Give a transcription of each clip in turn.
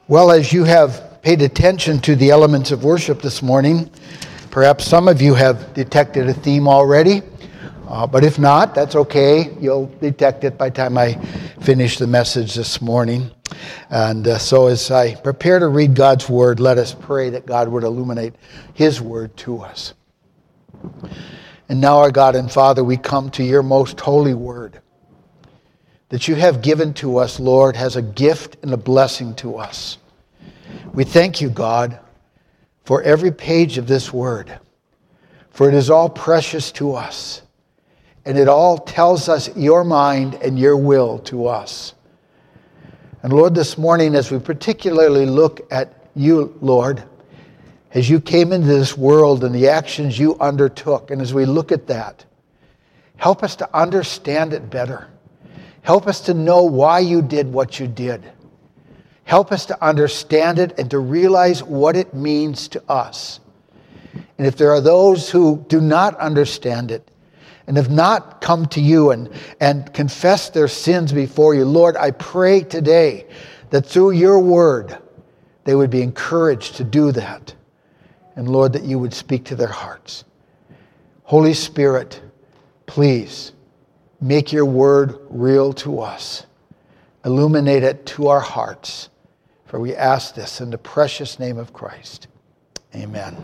Well, as you have paid attention to the elements of worship this morning, perhaps some of you have detected a theme already, but if not, that's okay. You'll detect it by the time I finish the message this morning. And so as I prepare to read God's Word, let us pray that God would illuminate His Word to us. And now, our God and Father, we come to your most holy Word that you have given to us, Lord, as a gift and a blessing to us. We thank you, God, for every page of this Word, for it is all precious to us, and it all tells us your mind and your will to us. And Lord, this morning, as we particularly look at you, Lord, as you came into this world and the actions you undertook, and as we look at that, help us to understand it better. Help us to know why you did what you did. Help us to understand it and to realize what it means to us. And if there are those who do not understand it and have not come to you and confessed their sins before you, Lord, I pray today that through your word they would be encouraged to do that. And Lord, that you would speak to their hearts. Holy Spirit, please make your word real to us. Illuminate it to our hearts. For we ask this in the precious name of Christ. Amen.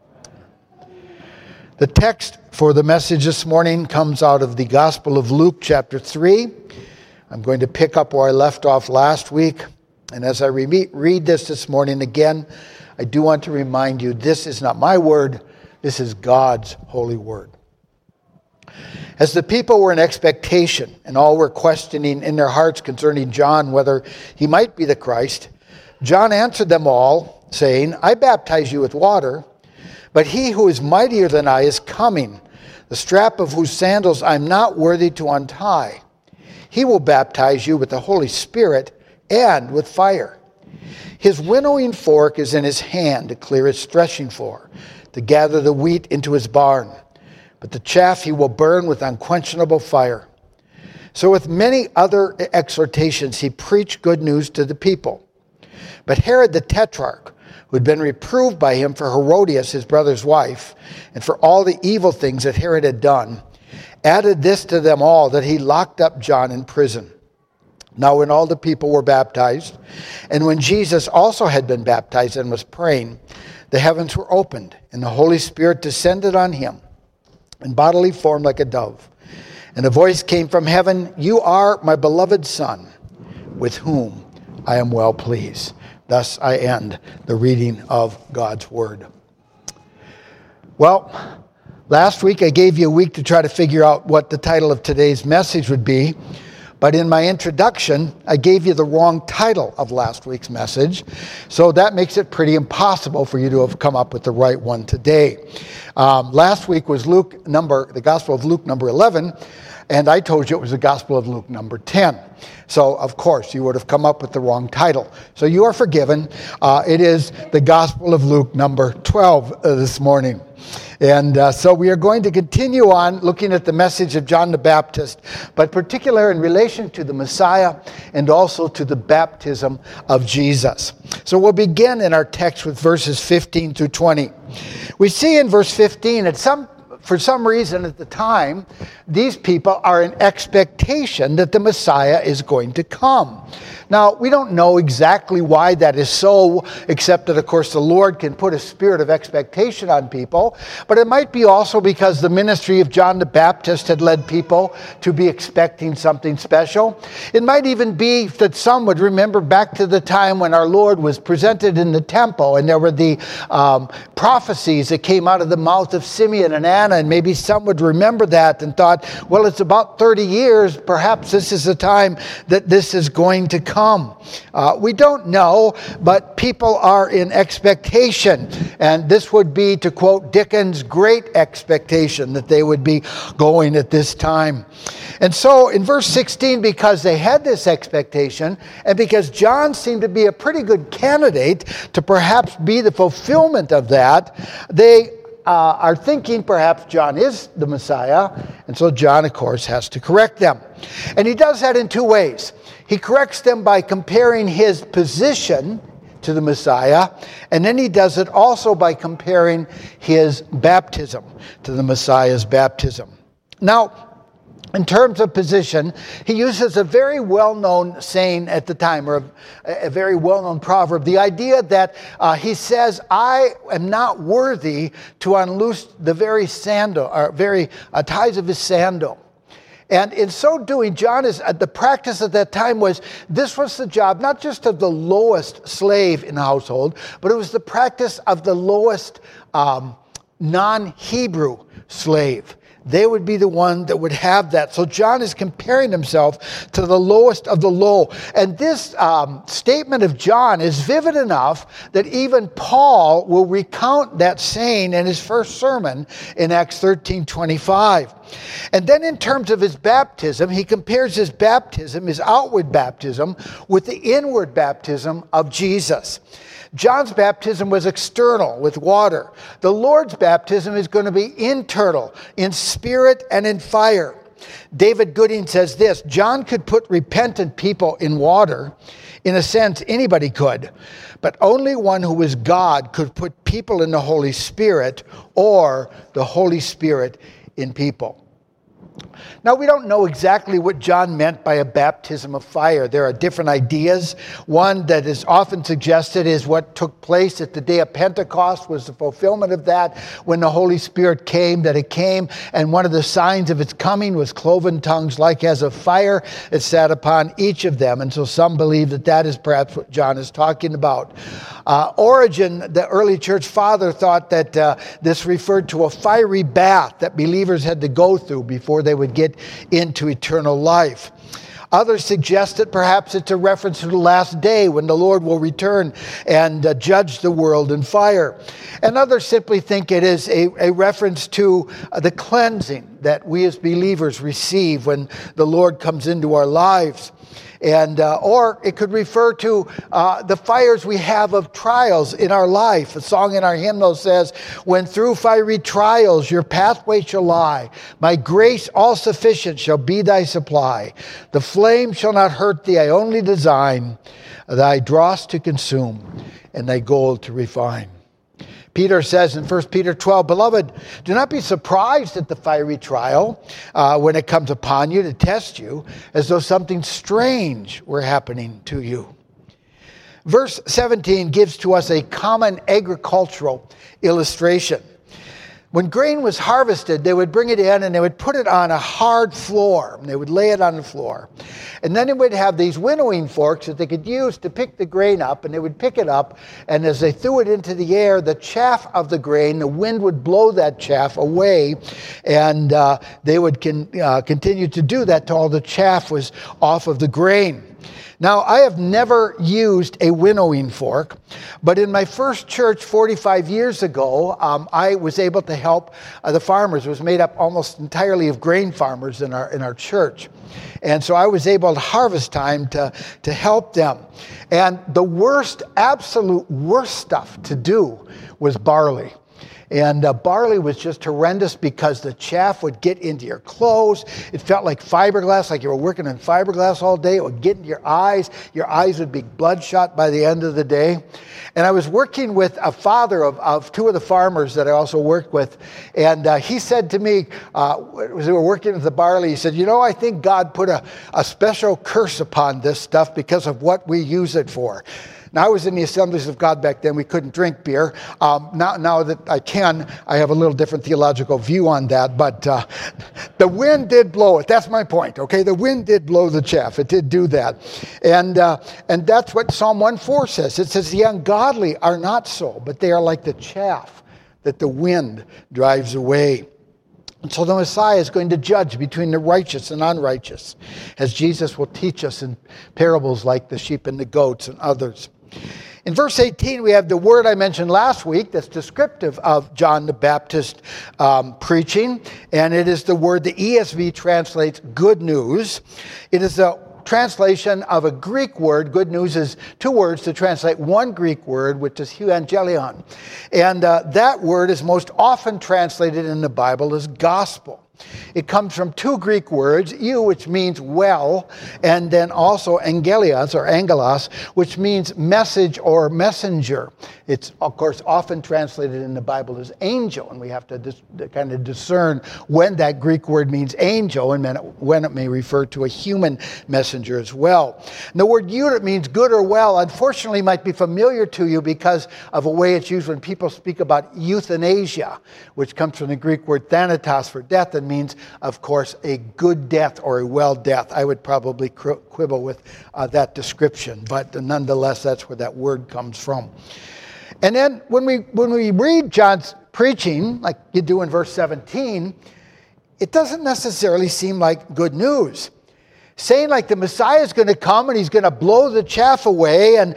The text for the message this morning comes out of the Gospel of Luke, chapter 3. I'm going to pick up where I left off last week. And as I read this morning again, I do want to remind you, this is not my word, this is God's holy word. As the people were in expectation and all were questioning in their hearts concerning John whether he might be the Christ, John answered them all, saying, I baptize you with water, but he who is mightier than I is coming, the strap of whose sandals I am not worthy to untie. He will baptize you with the Holy Spirit and with fire. His winnowing fork is in his hand to clear his threshing floor, to gather the wheat into his barn. But the chaff he will burn with unquenchable fire. So with many other exhortations, he preached good news to the people. But Herod the Tetrarch, who had been reproved by him for Herodias, his brother's wife, and for all the evil things that Herod had done, added this to them all, that he locked up John in prison. Now when all the people were baptized, and when Jesus also had been baptized and was praying, the heavens were opened, and the Holy Spirit descended on him in bodily form like a dove. And a voice came from heaven, You are my beloved Son, with whom I am well pleased. Thus I end the reading of God's Word. Well, last week I gave you a week to try to figure out what the title of today's message would be. But in my introduction, I gave you the wrong title of last week's message. So that makes it pretty impossible for you to have come up with the right one today. Last week was the Gospel of Luke number 11, and I told you it was the Gospel of Luke number 10. So, of course, you would have come up with the wrong title. So you are forgiven. It is the Gospel of Luke number 12 this morning. And so we are going to continue on looking at the message of John the Baptist, but particularly in relation to the Messiah and also to the baptism of Jesus. So we'll begin in our text with verses 15 through 20. We see in verse 15 for some reason at the time, these people are in expectation that the Messiah is going to come. Now, we don't know exactly why that is so, except that, of course, the Lord can put a spirit of expectation on people. But it might be also because the ministry of John the Baptist had led people to be expecting something special. It might even be that some would remember back to the time when our Lord was presented in the temple, and there were the prophecies that came out of the mouth of Simeon and Anna, and maybe some would remember that and thought, well, it's about 30 years. Perhaps this is the time that this is going to come. We don't know, but people are in expectation. And this would be, to quote Dickens, great expectation that they would be going at this time. And so in verse 16, because they had this expectation, and because John seemed to be a pretty good candidate to perhaps be the fulfillment of that, they are thinking perhaps John is the Messiah, and so John, of course, has to correct them. And he does that in two ways. He corrects them by comparing his position to the Messiah. And then he does it also by comparing his baptism to the Messiah's baptism. Now, in terms of position, he uses a very well-known saying at the time, or a very well-known proverb. The idea that he says, I am not worthy to unloose the very sandal, or very ties of his sandal. And in so doing, John is, the practice at that time was, this was the job, not just of the lowest slave in the household, but it was the practice of the lowest non-Hebrew slave. They would be the one that would have that. So John is comparing himself to the lowest of the low. And this statement of John is vivid enough that even Paul will recount that saying in his first sermon in Acts 13:25. And then in terms of his baptism, he compares his baptism, his outward baptism, with the inward baptism of Jesus. John's baptism was external with water. The Lord's baptism is going to be internal, in spirit and in fire. David Gooding says this, John could put repentant people in water. In a sense, anybody could. But only one who was God could put people in the Holy Spirit, or the Holy Spirit in people. Now, we don't know exactly what John meant by a baptism of fire. There are different ideas. One that is often suggested is what took place at the day of Pentecost was the fulfillment of that when the Holy Spirit came, that it came, and one of the signs of its coming was cloven tongues like as of fire. It sat upon each of them. And so some believe that that is perhaps what John is talking about. Origen, the early church father, thought that this referred to a fiery bath that believers had to go through before they would get into eternal life. Others suggest that perhaps it's a reference to the last day when the Lord will return and judge the world in fire. And others simply think it is a reference to the cleansing that we as believers receive when the Lord comes into our lives. And or it could refer to the fires we have of trials in our life. A song in our hymnal says, when through fiery trials your pathway shall lie, my grace all sufficient shall be thy supply. The flame shall not hurt thee, I only design thy dross to consume and thy gold to refine. Peter says in 1 Peter 12, Beloved, do not be surprised at the fiery trial when it comes upon you to test you, as though something strange were happening to you. Verse 17 gives to us a common agricultural illustration. When grain was harvested, they would bring it in and they would put it on a hard floor. And they would lay it on the floor. And then they would have these winnowing forks that they could use to pick the grain up. And they would pick it up. And as they threw it into the air, the chaff of the grain, the wind would blow that chaff away. And they would continue to do that till all the chaff was off of the grain. Now, I have never used a winnowing fork, but in my first church 45 years ago, I was able to help the farmers. It was made up almost entirely of grain farmers in our church. And so I was able to harvest time to help them. And the worst, absolute worst stuff to do was barley. And barley was just horrendous because the chaff would get into your clothes. It felt like fiberglass, like you were working in fiberglass all day. It would get into your eyes. Your eyes would be bloodshot by the end of the day. And I was working with a father of two of the farmers that I also worked with. And he said to me, as we were working with the barley, he said, I think God put a special curse upon this stuff because of what we use it for. Now, I was in the Assemblies of God back then. We couldn't drink beer. Now that I can, I have a little different theological view on that. But the wind did blow it. That's my point, okay? The wind did blow the chaff. It did do that. And that's what Psalm 1:4 says. It says, the ungodly are not so, but they are like the chaff that the wind drives away. And so the Messiah is going to judge between the righteous and unrighteous, as Jesus will teach us in parables like the sheep and the goats and others. In verse 18, we have the word I mentioned last week that's descriptive of John the Baptist preaching, and it is the word the ESV translates good news. It is a translation of a Greek word. Good news is two words to translate one Greek word, which is euangelion. And that word is most often translated in the Bible as gospel. It comes from two Greek words, eu, which means well, and then also angelios or angelos, which means message or messenger. It's, of course, often translated in the Bible as angel, and we have to kind of discern when that Greek word means angel and when it may refer to a human messenger as well. And the word eu that means good or well, unfortunately, might be familiar to you because of a way it's used when people speak about euthanasia, which comes from the Greek word thanatos for death and means, of course, a good death or a well death. I would probably quibble with that description, but nonetheless, that's where that word comes from. And then when we read John's preaching, like you do in verse 17, it doesn't necessarily seem like good news. Saying like the Messiah is going to come and he's going to blow the chaff away and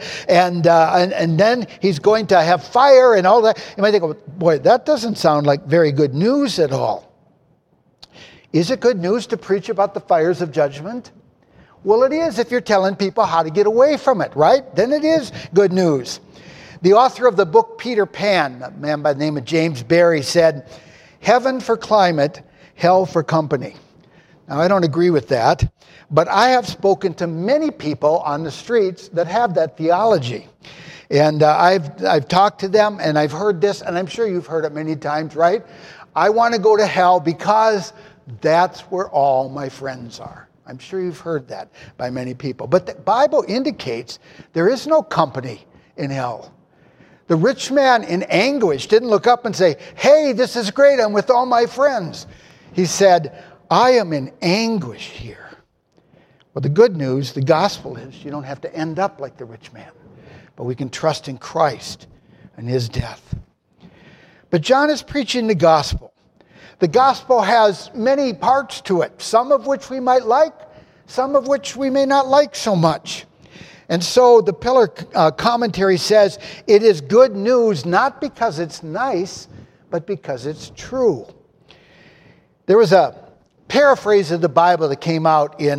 then he's going to have fire and all that. You might think, oh, boy, that doesn't sound like very good news at all. Is it good news to preach about the fires of judgment? Well, it is if you're telling people how to get away from it, right? Then it is good news. The author of the book Peter Pan, a man by the name of James Barrie, said, "Heaven for climate, hell for company." Now, I don't agree with that, but I have spoken to many people on the streets that have that theology. And I've talked to them, and I've heard this, and I'm sure you've heard it many times, right? I want to go to hell because that's where all my friends are. I'm sure you've heard that by many people. But the Bible indicates there is no company in hell. The rich man in anguish didn't look up and say, "Hey, this is great, I'm with all my friends." He said, "I am in anguish here." Well, the good news, the gospel is you don't have to end up like the rich man, but we can trust in Christ and his death. But John is preaching the gospel. The gospel has many parts to it, some of which we might like, some of which we may not like so much. And so the Pillar commentary says it is good news not because it's nice, but because it's true. There was a paraphrase of the Bible that came out in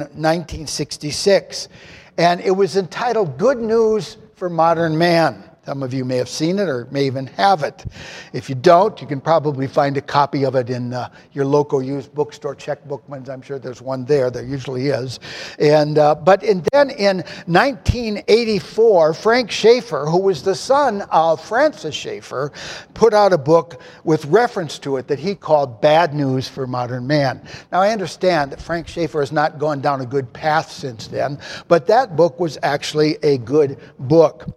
1966, and it was entitled Good News for Modern Man. Some of you may have seen it or may even have it. If you don't, you can probably find a copy of it in your local used bookstore. Check Bookman's. I'm sure there's one there. There usually is. And then in 1984, Frank Schaeffer, who was the son of Francis Schaeffer, put out a book with reference to it that he called Bad News for Modern Man. Now, I understand that Frank Schaeffer has not gone down a good path since then, but that book was actually a good book.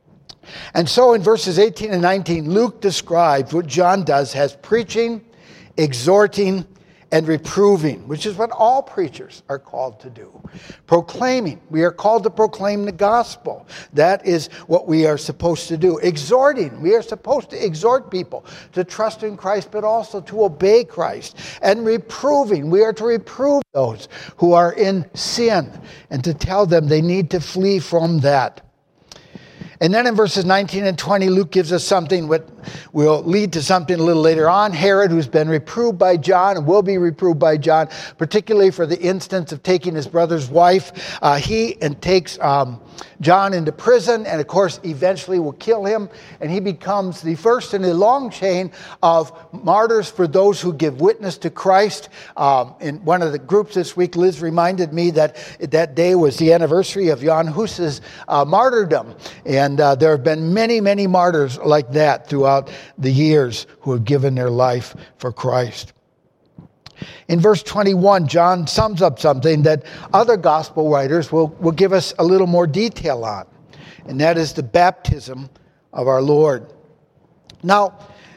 And so in verses 18 and 19, Luke describes what John does as preaching, exhorting, and reproving, which is what all preachers are called to do. Proclaiming. We are called to proclaim the gospel. That is what we are supposed to do. Exhorting. We are supposed to exhort people to trust in Christ, but also to obey Christ. And reproving. We are to reprove those who are in sin and to tell them they need to flee from that. And then in verses 19 and 20, Luke gives us something that will lead to something a little later on. Herod, who's been reproved by John and will be reproved by John, particularly for the instance of taking his brother's wife, he takes John into prison and, of course, eventually will kill him. And he becomes the first in a long chain of martyrs for those who give witness to Christ. In one of the groups this week, Liz reminded me that that day was the anniversary of Jan Hus's martyrdom. And there have been many, many martyrs like that throughout the years who have given their life for Christ. In verse 21, John sums up something that other gospel writers will give us a little more detail on, and that is the baptism of our Lord. Now,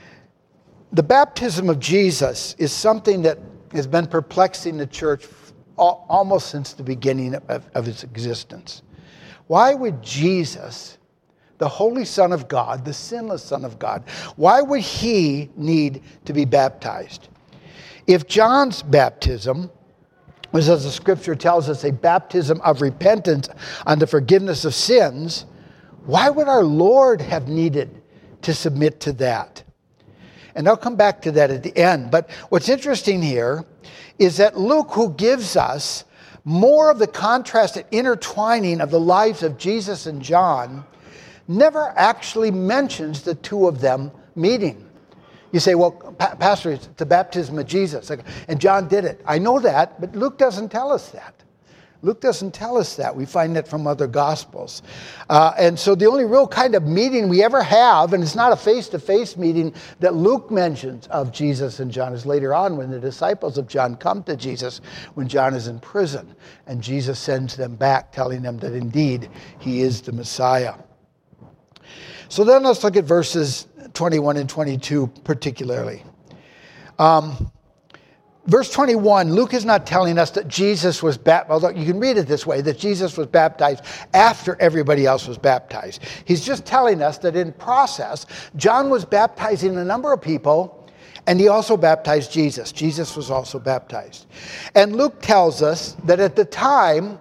the baptism of Jesus is something that has been perplexing the church almost since the beginning of its existence. Why would Jesus, the Holy Son of God, the sinless Son of God, why would he need to be baptized? If John's baptism was, as the scripture tells us, a baptism of repentance unto forgiveness of sins, why would our Lord have needed to submit to that? And I'll come back to that at the end. But what's interesting here is that Luke, who gives us more of the contrast and intertwining of the lives of Jesus and John, never actually mentions the two of them meeting. You say, well, Pastor, it's the baptism of Jesus. And John did it. I know that, but Luke doesn't tell us that. Luke doesn't tell us that. We find that from other Gospels. And so the only real kind of meeting we ever have, and it's not a face-to-face meeting that Luke mentions of Jesus and John, is later on when the disciples of John come to Jesus when John is in prison. And Jesus sends them back, telling them that indeed he is the Messiah. So then let's look at verses 21 and 22 particularly. Verse 21, Luke is not telling us that Jesus was baptized, although you can read it this way, that Jesus was baptized after everybody else was baptized. He's just telling us that in process, John was baptizing a number of people, and he also baptized Jesus. Jesus was also baptized. And Luke tells us that at the time,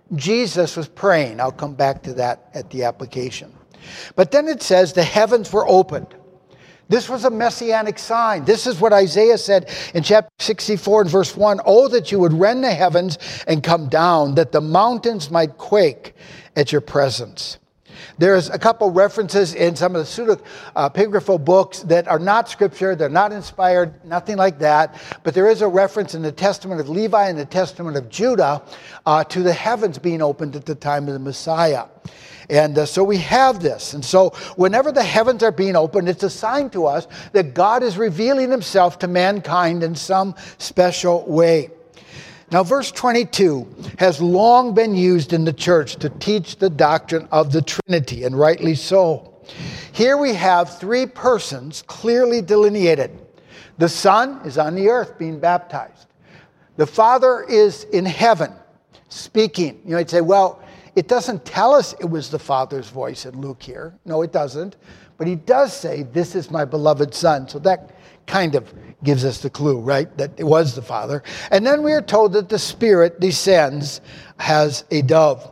Jesus was praying. I'll come back to that at the application. But then it says the heavens were opened. This was a messianic sign. This is what Isaiah said in chapter 64 and verse 1. Oh, that you would rend the heavens and come down, that the mountains might quake at your presence. There's a couple references in some of the pseudepigraphal books that are not scripture. They're not inspired, nothing like that. But there is a reference in the Testament of Levi and the Testament of Judah to the heavens being opened at the time of the Messiah. And so we have this. And so whenever the heavens are being opened, it's a sign to us that God is revealing himself to mankind in some special way. Now, verse 22 has long been used in the church to teach the doctrine of the Trinity, and rightly so. Here we have three persons clearly delineated. The Son is on the earth being baptized. The Father is in heaven speaking. You might say, well, it doesn't tell us it was the Father's voice in Luke here. No, it doesn't. But he does say, this is my beloved Son. So that kind of gives us the clue, right? That it was the Father. And then we are told that the Spirit descends as a dove.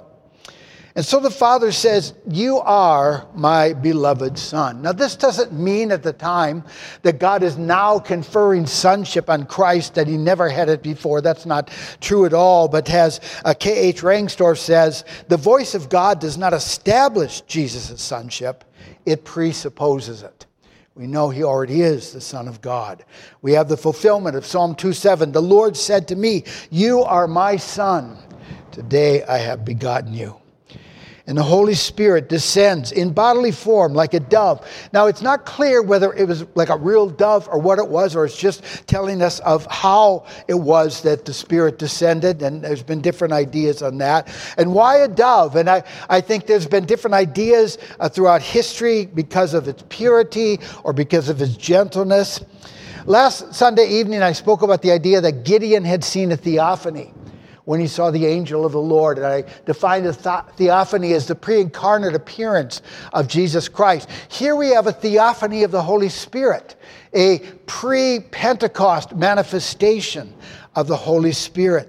And so the Father says, you are my beloved Son. Now, this doesn't mean at the time that God is now conferring sonship on Christ, that he never had it before. That's not true at all. But as K.H. Rangsdorff says, the voice of God does not establish Jesus' sonship. It presupposes it. We know he already is the Son of God. We have the fulfillment of Psalm 2:7. The Lord said to me, you are my Son. Today I have begotten you. And the Holy Spirit descends in bodily form like a dove. Now, it's not clear whether it was like a real dove or what it was, or it's just telling us of how it was that the Spirit descended. And there's been different ideas on that. And why a dove? And I think there's been different ideas throughout history because of its purity or because of its gentleness. Last Sunday evening, I spoke about the idea that Gideon had seen a theophany when he saw the angel of the Lord. And I defined the theophany as the pre-incarnate appearance of Jesus Christ. Here we have a theophany of the Holy Spirit, a pre-Pentecost manifestation of the Holy Spirit.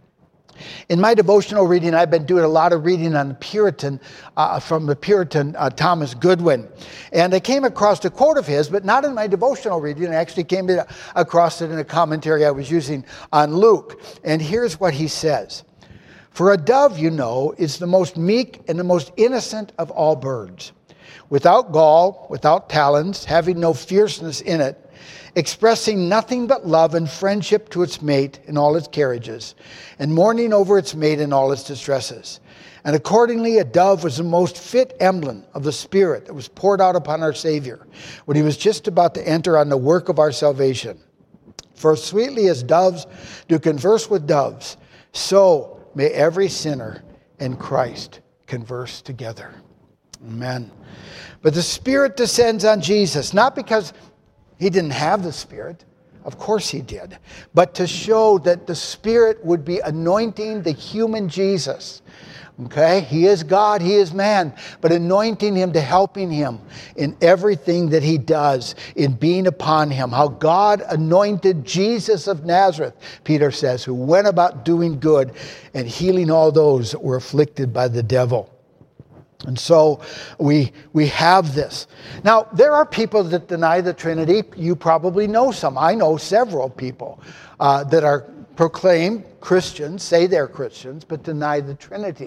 In my devotional reading, I've been doing a lot of reading on from the Puritan Thomas Goodwin. And I came across a quote of his, but not in my devotional reading. I actually came across it in a commentary I was using on Luke. And here's what he says. For a dove, you know, is the most meek and the most innocent of all birds. Without gall, without talons, having no fierceness in it, expressing nothing but love and friendship to its mate in all its carriages, and mourning over its mate in all its distresses. And accordingly, a dove was the most fit emblem of the Spirit that was poured out upon our Savior when he was just about to enter on the work of our salvation. For sweetly as doves do converse with doves, so may every sinner and Christ converse together. Amen. But the Spirit descends on Jesus, not because he didn't have the Spirit. Of course he did. But to show that the Spirit would be anointing the human Jesus. Okay? He is God, he is man. But anointing him to helping him in everything that he does, in being upon him. How God anointed Jesus of Nazareth, Peter says, who went about doing good and healing all those that were afflicted by the devil. And so we have this. Now, there are people that deny the Trinity. You probably know some. I know several people that are proclaimed Christians, say they're Christians, but deny the Trinity.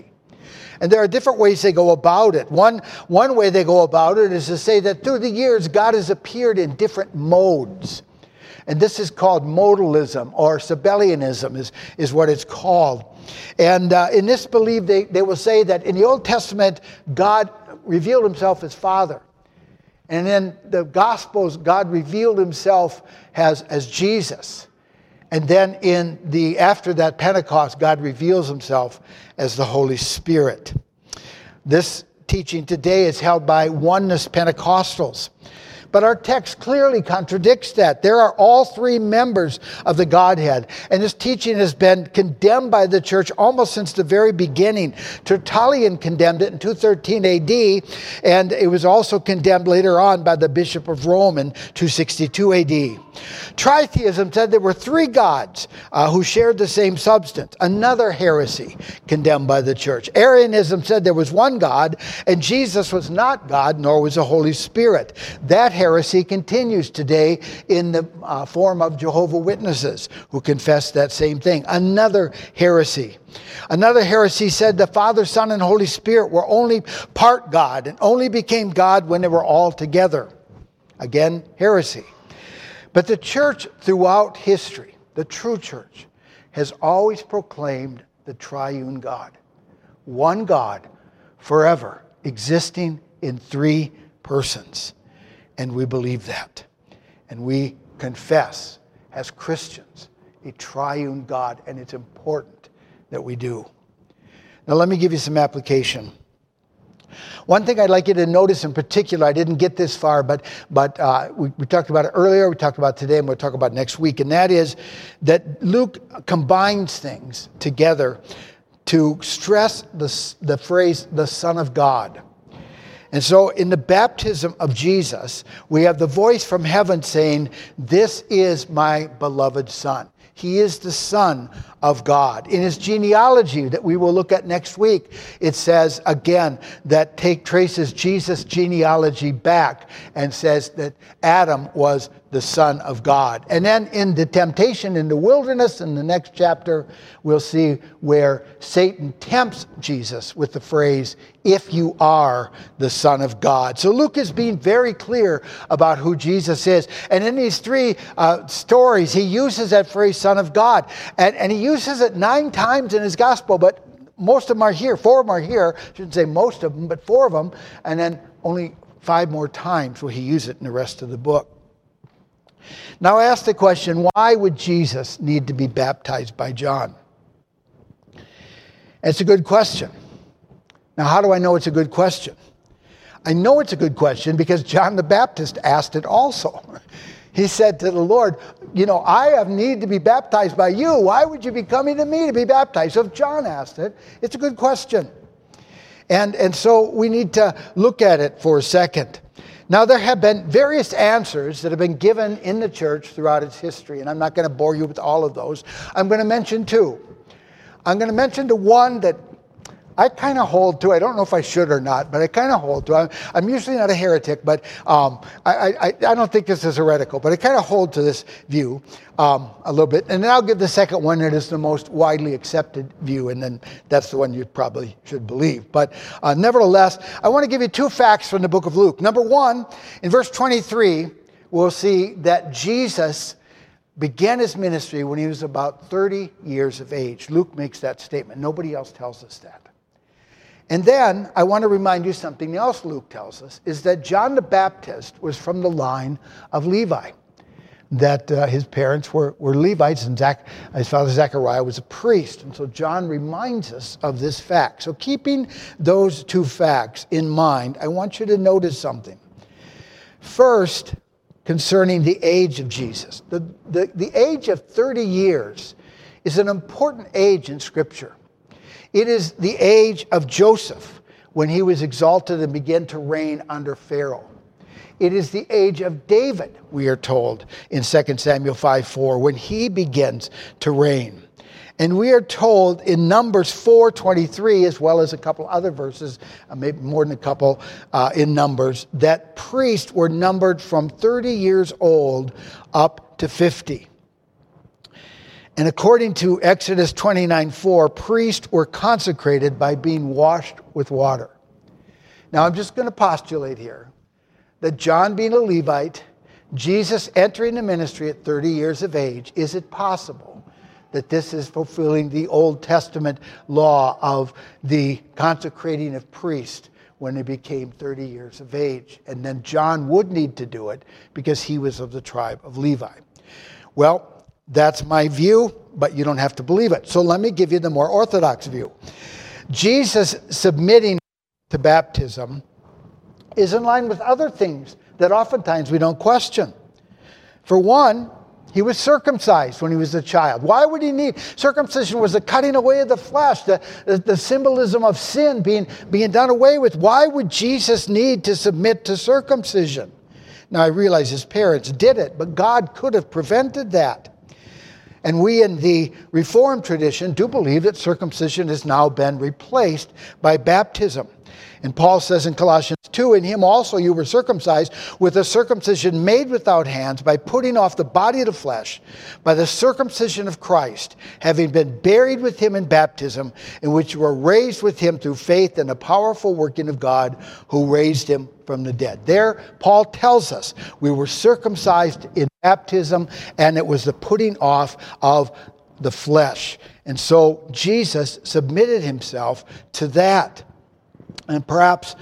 And there are different ways they go about it. One way they go about it is to say that through the years, God has appeared in different modes. And this is called modalism, or Sabellianism is what it's called. And in this belief, they will say that in the Old Testament, God revealed himself as Father. And in the Gospels, God revealed himself as Jesus. And then after that Pentecost, God reveals himself as the Holy Spirit. This teaching today is held by Oneness Pentecostals. But our text clearly contradicts that. There are all three members of the Godhead. And this teaching has been condemned by the church almost since the very beginning. Tertullian condemned it in 213 AD, and it was also condemned later on by the Bishop of Rome in 262 AD. Tritheism said there were three gods who shared the same substance. Another heresy condemned by the church. Arianism said there was one God, and Jesus was not God, nor was the Holy Spirit. That heresy continues today in the form of Jehovah's Witnesses who confess that same thing. Another heresy. Another heresy said the Father, Son, and Holy Spirit were only part God and only became God when they were all together. Again, heresy. But the church throughout history, the true church, has always proclaimed the triune God. One God, forever, existing in three persons. And we believe that. And we confess, as Christians, a triune God, and it's important that we do. Now let me give you some application. One thing I'd like you to notice in particular, I didn't get this far, but we talked about it earlier, we talked about it today, and we'll talk about it next week, and that is that Luke combines things together to stress the phrase, the Son of God. And so in the baptism of Jesus, we have the voice from heaven saying, "This is my beloved Son." He is the Son of God. In his genealogy that we will look at next week, it says again that traces Jesus' genealogy back and says that Adam was the Son of God. And then in the temptation in the wilderness, in the next chapter, we'll see where Satan tempts Jesus with the phrase, "If you are the Son of God." So Luke is being very clear about who Jesus is. And in these three stories, he uses that phrase, Son of God. And he uses it 9 times in his gospel, but most of them are here. 4 of them are here. I shouldn't say most of them, but 4 of them. And then only 5 more times will he use it in the rest of the book. Now I ask the question, why would Jesus need to be baptized by John? It's a good question. Now how do I know it's a good question? I know it's a good question because John the Baptist asked it also. He said to the Lord, I have need to be baptized by you. Why would you be coming to me to be baptized? So if John asked it, it's a good question. And so we need to look at it for a second. Now, there have been various answers that have been given in the church throughout its history, and I'm not going to bore you with all of those. I'm going to mention 2. I'm going to mention the one that I kind of hold to. I don't know if I should or not, but I kind of hold to. I'm usually not a heretic, but I don't think this is heretical, but I kind of hold to this view a little bit. And then I'll give the second one that is the most widely accepted view, and then that's the one you probably should believe. But nevertheless, I want to give you 2 facts from the book of Luke. Number 1, in verse 23, we'll see that Jesus began his ministry when he was about 30 years of age. Luke makes that statement. Nobody else tells us that. And then I want to remind you something else Luke tells us, is that John the Baptist was from the line of Levi, that his parents were Levites, and his father Zechariah was a priest. And so John reminds us of this fact. So keeping those 2 facts in mind, I want you to notice something. First, concerning the age of Jesus. The age of 30 years is an important age in Scripture. It is the age of Joseph when he was exalted and began to reign under Pharaoh. It is the age of David, we are told in 2 Samuel 5:4, when he begins to reign. And we are told in Numbers 4:23, as well as a couple other verses, maybe more than a couple in Numbers, that priests were numbered from 30 years old up to 50. And according to Exodus 29:4, priests were consecrated by being washed with water. Now I'm just going to postulate here that John being a Levite, Jesus entering the ministry at 30 years of age, is it possible that this is fulfilling the Old Testament law of the consecrating of priests when they became 30 years of age? And then John would need to do it because he was of the tribe of Levi. Well, that's my view, but you don't have to believe it. So let me give you the more orthodox view. Jesus submitting to baptism is in line with other things that oftentimes we don't question. For one, he was circumcised when he was a child. Why would he need? Circumcision was the cutting away of the flesh, the symbolism of sin being done away with. Why would Jesus need to submit to circumcision? Now, I realize his parents did it, but God could have prevented that. And we in the Reformed tradition do believe that circumcision has now been replaced by baptism. And Paul says in Colossians 2, in him also you were circumcised with a circumcision made without hands, by putting off the body of the flesh, by the circumcision of Christ, having been buried with him in baptism, in which you were raised with him through faith in the powerful working of God who raised him from the dead. There, Paul tells us we were circumcised in baptism, and it was the putting off of the flesh. And so Jesus submitted himself to that. And perhaps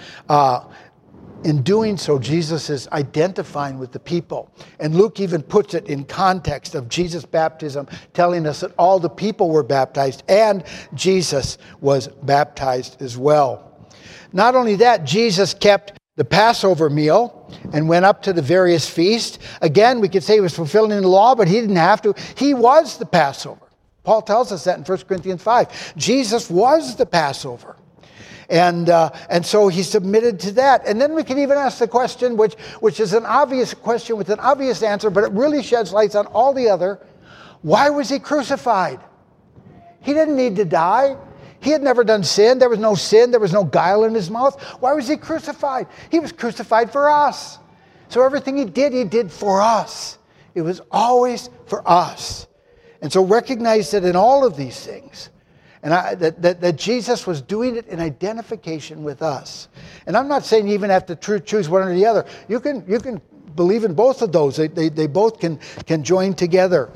in doing so, Jesus is identifying with the people. And Luke even puts it in context of Jesus' baptism, telling us that all the people were baptized and Jesus was baptized as well. Not only that, Jesus kept the Passover meal and went up to the various feasts. Again, we could say he was fulfilling the law, but he didn't have to. He was the Passover. Paul tells us that in 1 Corinthians 5. Jesus was the Passover. And so he submitted to that. And then we can even ask the question, which is an obvious question with an obvious answer, but it really sheds lights on all the other. Why was he crucified? He didn't need to die. He had never done sin. There was no sin. There was no guile in his mouth. Why was he crucified? He was crucified for us. So everything he did for us. It was always for us. And so recognize that in all of these things, and that Jesus was doing it in identification with us. And I'm not saying you even have to choose one or the other. You can believe in both of those. They both can join together.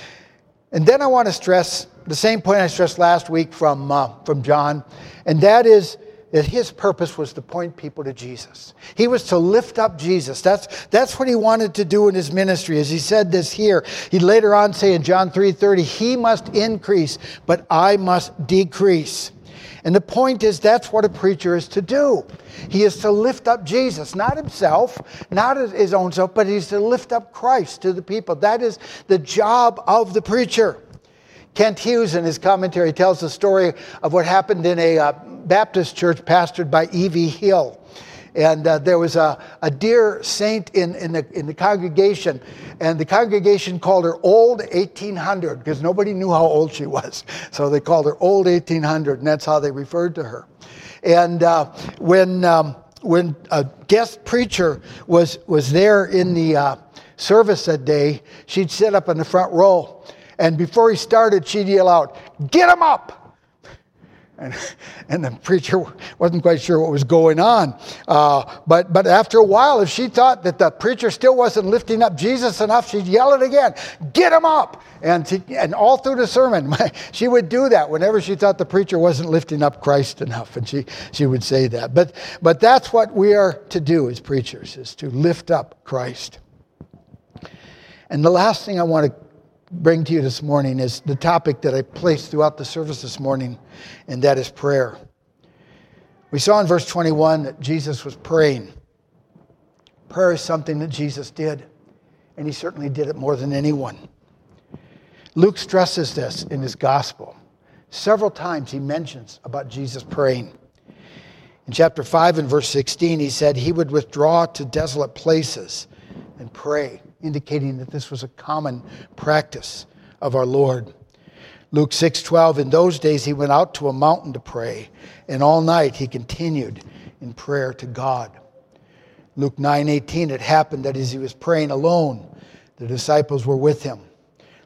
And then I want to stress the same point I stressed last week from John, and that is that his purpose was to point people to Jesus. He was to lift up Jesus. That's what he wanted to do in his ministry. As he said this here, he later on say in John 3:30, he must increase, but I must decrease. And the point is, that's what a preacher is to do. He is to lift up Jesus, not himself, not his own self, but he's to lift up Christ to the people. That is the job of the preacher. Kent Hughes, in his commentary, tells the story of what happened in a Baptist church pastored by E.V. Hill. And there was a dear saint in the congregation, and the congregation called her Old 1800 because nobody knew how old she was. So they called her Old 1800, and that's how they referred to her. And when a guest preacher was there in the service that day, she'd sit up in the front row. And before he started, she'd yell out, "Get him up!" And the preacher wasn't quite sure what was going on. But after a while, if she thought that the preacher still wasn't lifting up Jesus enough, she'd yell it again, "Get him up!" And all through the sermon, she would do that whenever she thought the preacher wasn't lifting up Christ enough. And she would say that. But that's what we are to do as preachers, is to lift up Christ. And the last thing I want to bring to you this morning is the topic that I placed throughout the service this morning, and that is prayer. We saw in verse 21 that Jesus was praying. Prayer is something that Jesus did, and he certainly did it more than anyone. Luke stresses this in his gospel. Several times he mentions about Jesus praying. In chapter 5 and verse 16, he said he would withdraw to desolate places and pray, indicating that this was a common practice of our Lord. Luke 6:12, in those days he went out to a mountain to pray, and all night he continued in prayer to God. Luke 9:18, it happened that as he was praying alone, the disciples were with him.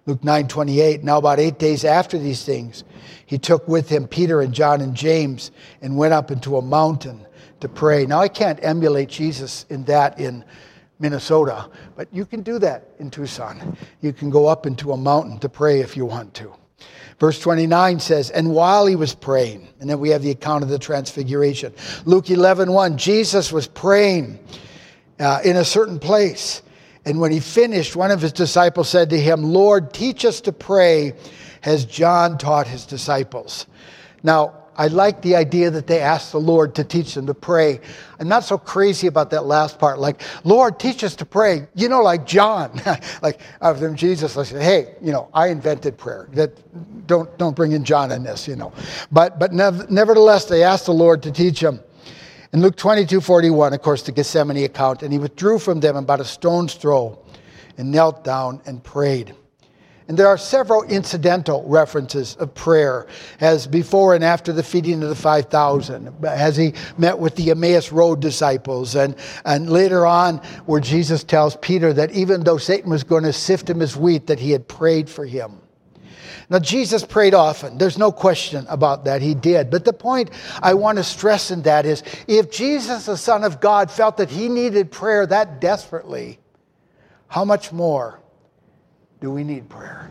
Luke 9:28, now about 8 days after these things, he took with him Peter and John and James and went up into a mountain to pray. Now, I can't emulate Jesus in that in Minnesota, but you can do that in Tucson. You can go up into a mountain to pray if you want to. Verse 29 says, and while he was praying, and then we have the account of the transfiguration. Luke 11:1, Jesus was praying in a certain place. And when he finished, one of his disciples said to him, Lord, teach us to pray as John taught his disciples. Now, I like the idea that they asked the Lord to teach them to pray. I'm not so crazy about that last part. Like, Lord, teach us to pray. You know, like John. Like, of them, Jesus, I said, hey, I invented prayer. Don't bring in John in this, But nevertheless, they asked the Lord to teach them. In Luke 22:41, of course, the Gethsemane account, and he withdrew from them about a stone's throw and knelt down and prayed. And there are several incidental references of prayer, as before and after the feeding of the 5,000, as he met with the Emmaus Road disciples, and later on where Jesus tells Peter that even though Satan was going to sift him as wheat, that he had prayed for him. Now, Jesus prayed often. There's no question about that. He did. But the point I want to stress in that is, if Jesus, the Son of God, felt that he needed prayer that desperately, how much more do we need prayer?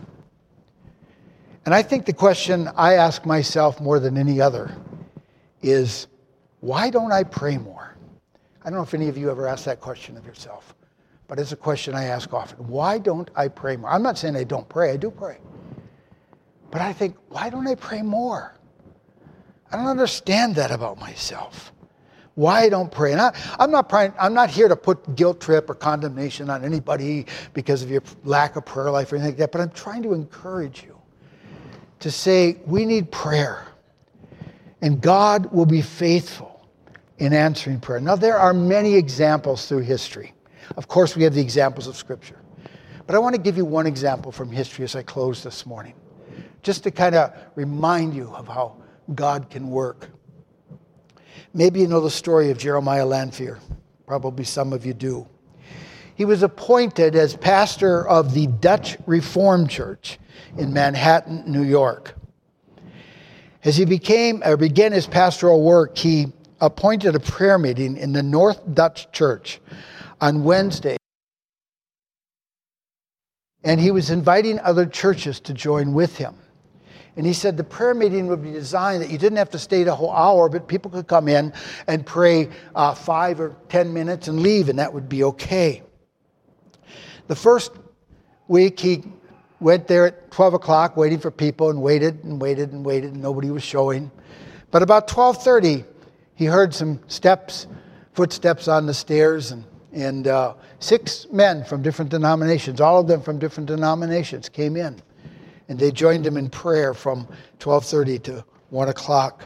And I think the question I ask myself more than any other is, why don't I pray more? I don't know if any of you ever asked that question of yourself, but it's a question I ask often. Why don't I pray more? I'm not saying I don't pray. I do pray. But I think, why don't I pray more? I don't understand that about myself. Why I don't pray. And I'm not here to put guilt trip or condemnation on anybody because of your lack of prayer life or anything like that, but I'm trying to encourage you to say we need prayer. And God will be faithful in answering prayer. Now, there are many examples through history. Of course, we have the examples of Scripture. But I want to give you one example from history as I close this morning, just to kind of remind you of how God can work. Maybe you know the story of Jeremiah Lanphier. Probably some of you do. He was appointed as pastor of the Dutch Reformed Church in Manhattan, New York. As he began his pastoral work, he appointed a prayer meeting in the North Dutch Church on Wednesday. And he was inviting other churches to join with him. And he said the prayer meeting would be designed that you didn't have to stay the whole hour, but people could come in and pray 5 or 10 minutes and leave, and that would be okay. The first week, he went there at 12 o'clock waiting for people and waited, and nobody was showing. But about 12:30, he heard some footsteps on the stairs, and 6 men from different denominations, all of them from different denominations, came in. And they joined him in prayer from 12:30 to 1 o'clock.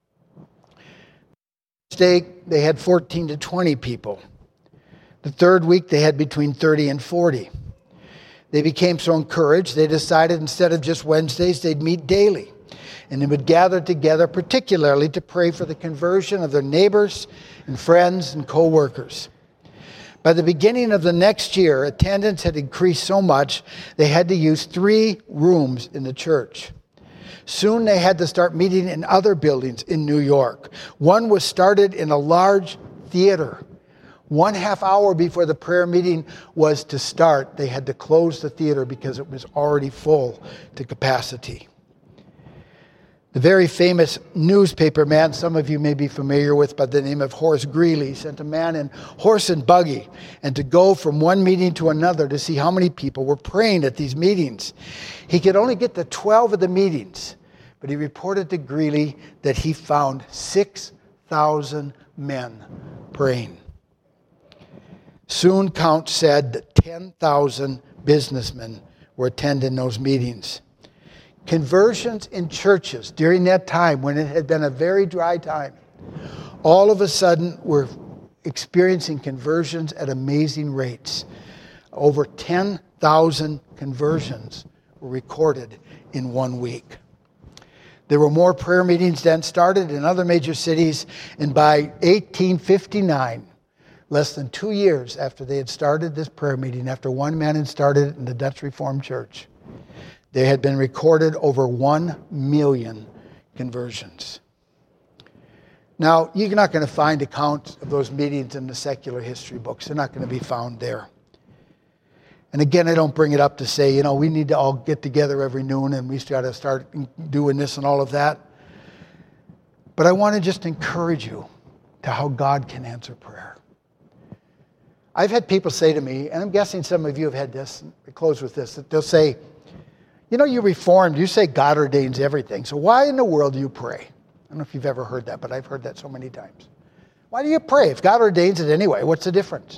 They had 14 to 20 people. The third week, they had between 30 and 40. They became so encouraged, they decided instead of just Wednesdays, they'd meet daily. And they would gather together particularly to pray for the conversion of their neighbors and friends and co-workers. By the beginning of the next year, attendance had increased so much they had to use 3 rooms in the church. Soon they had to start meeting in other buildings in New York. One was started in a large theater. 1/2 hour before the prayer meeting was to start, they had to close the theater because it was already full to capacity. The very famous newspaper man, some of you may be familiar with by the name of Horace Greeley, sent a man in horse and buggy and to go from one meeting to another to see how many people were praying at these meetings. He could only get to 12 of the meetings, but he reported to Greeley that he found 6,000 men praying. Soon count said that 10,000 businessmen were attending those meetings. Conversions in churches during that time, when it had been a very dry time, all of a sudden were experiencing conversions at amazing rates. Over 10,000 conversions were recorded in 1 week. There were more prayer meetings then started in other major cities, and by 1859, less than 2 years after they had started this prayer meeting, after one man had started it in the Dutch Reformed Church, there had been recorded over 1 million conversions. Now, you're not going to find accounts of those meetings in the secular history books. They're not going to be found there. And again, I don't bring it up to say, we need to all get together every noon and we got to start doing this and all of that. But I want to just encourage you to how God can answer prayer. I've had people say to me, and I'm guessing some of you have had this, and I close with this, that they'll say, you Reformed, you say God ordains everything, so why in the world do you pray? I don't know if you've ever heard that, but I've heard that so many times. Why do you pray? If God ordains it anyway, what's the difference?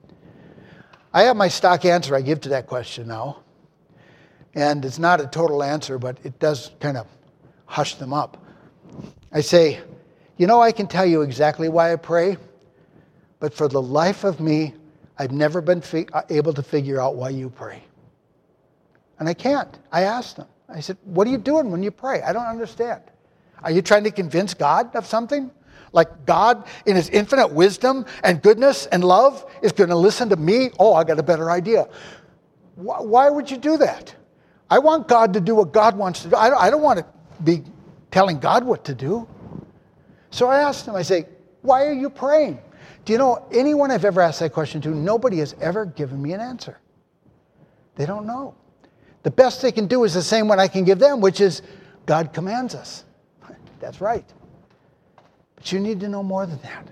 I have my stock answer I give to that question now. And it's not a total answer, but it does kind of hush them up. I say, I can tell you exactly why I pray, but for the life of me, I've never been able to figure out why you pray. And I can't. I asked them. I said, what are you doing when you pray? I don't understand. Are you trying to convince God of something? Like God, in his infinite wisdom and goodness and love, is going to listen to me? Oh, I got a better idea. Why would you do that? I want God to do what God wants to do. I don't want to be telling God what to do. So I asked him, I say, why are you praying? Do you know anyone I've ever asked that question to? Nobody has ever given me an answer. They don't know. The best they can do is the same one I can give them, which is God commands us. That's right. But you need to know more than that.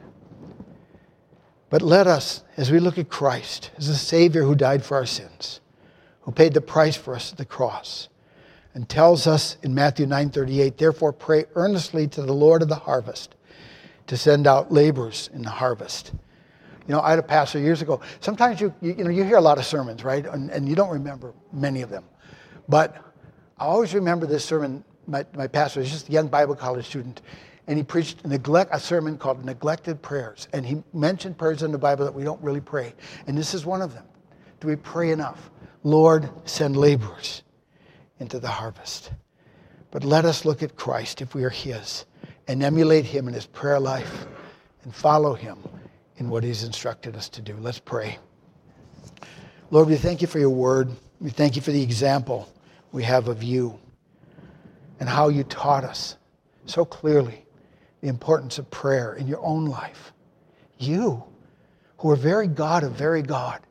But let us, as we look at Christ, as a Savior who died for our sins, who paid the price for us at the cross, and tells us in Matthew 9:38, therefore pray earnestly to the Lord of the harvest to send out laborers in the harvest. I had a pastor years ago. Sometimes you hear a lot of sermons, right? And you don't remember many of them. But I always remember this sermon. My pastor was just a young Bible college student, and he preached a sermon called Neglected Prayers. And he mentioned prayers in the Bible that we don't really pray. And this is one of them. Do we pray enough? Lord, send laborers into the harvest. But let us look at Christ, if we are his, and emulate him in his prayer life and follow him in what he's instructed us to do. Let's pray. Lord, we thank you for your word. We thank you for the example we have of you and how you taught us so clearly the importance of prayer in your own life. You, who are very God of very God,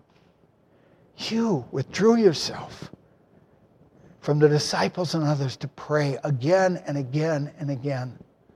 you withdrew yourself from the disciples and others to pray again and again and again.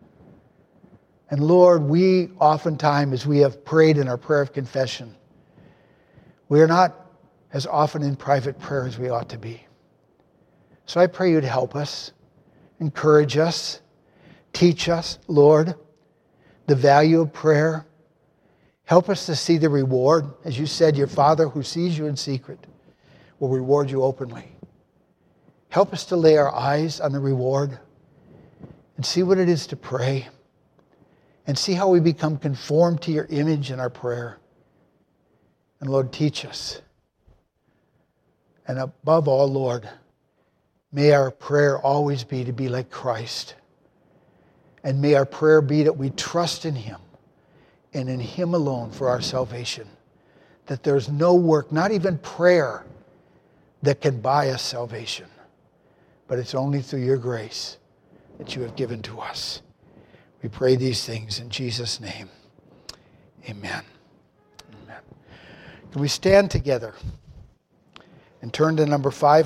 And Lord, we oftentimes, as we have prayed in our prayer of confession, we are not as often in private prayer as we ought to be. So I pray you to help us, encourage us, teach us, Lord, the value of prayer. Help us to see the reward. As you said, your Father who sees you in secret will reward you openly. Help us to lay our eyes on the reward and see what it is to pray and see how we become conformed to your image in our prayer. And Lord, teach us. And above all, Lord, may our prayer always be to be like Christ. And may our prayer be that we trust in him and in him alone for our salvation. That there's no work, not even prayer, that can buy us salvation. But it's only through your grace that you have given to us. We pray these things in Jesus' name. Amen. Amen. Can we stand together and turn to number 5?